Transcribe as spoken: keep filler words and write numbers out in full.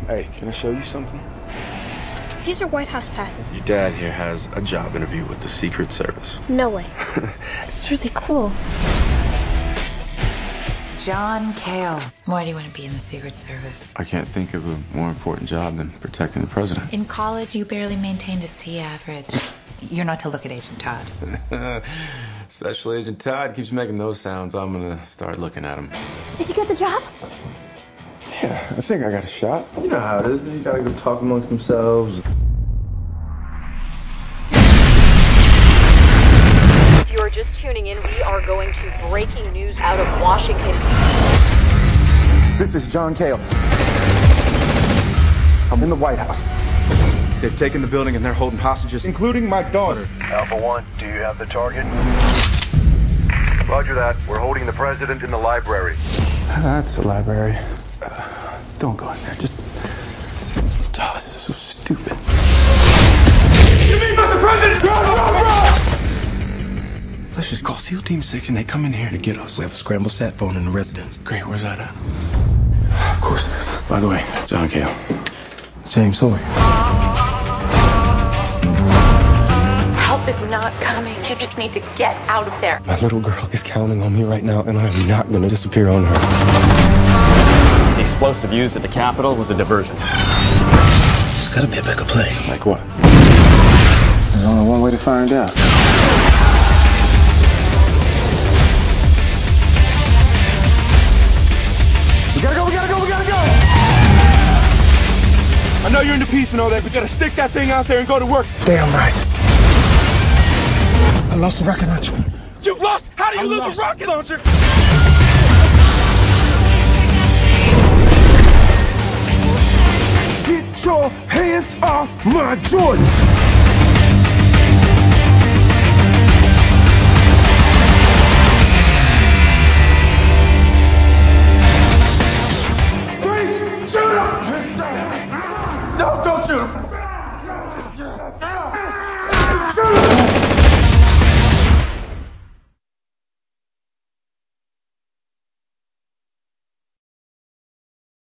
Hey, can I show you something? These are White House passes. Your dad here has a job interview with the Secret Service. No way. This is really cool. John Cale. Why do you want to be in the Secret Service? I can't think of a more important job than protecting the president. In college, you barely maintained a C average. You're not to look at Agent Todd. Special Agent Todd keeps making those sounds. I'm gonna start looking at him. Did you get the job? Yeah, I think I got a shot. You know how it is. You gotta go talk amongst themselves. If you are just tuning in, we are going to breaking news out of Washington. This is John Cale. I'm in the White House. They've taken the building and they're holding hostages, including my daughter. Alpha One, do you have the target? Roger that. We're holding the president in the library. That's a library. Uh, don't go in there. Just... Oh, this is so stupid. You mean Mister President? Run, run, run! Let's just call SEAL Team six and they come in here to get us. We have a scrambled sat phone in the residence. Great, where's that at? Of course it is. By the way, John Cale. James Sawyer. Help is not coming. You just need to get out of there. My little girl is counting on me right now, and I am not going to disappear on her. The explosive used at the Capitol was a diversion. There's got to be a bigger play. Like what? There's only one way to find out. We gotta go, we gotta go, we gotta go! I know you're into peace and all that, but you gotta stick that thing out there and go to work. Damn right. I lost the rocket launcher. You lost? How do you I lose lost. a rocket launcher? Get your hands off my Jordans! Please, shoot him! No, don't shoot him! Shoot him!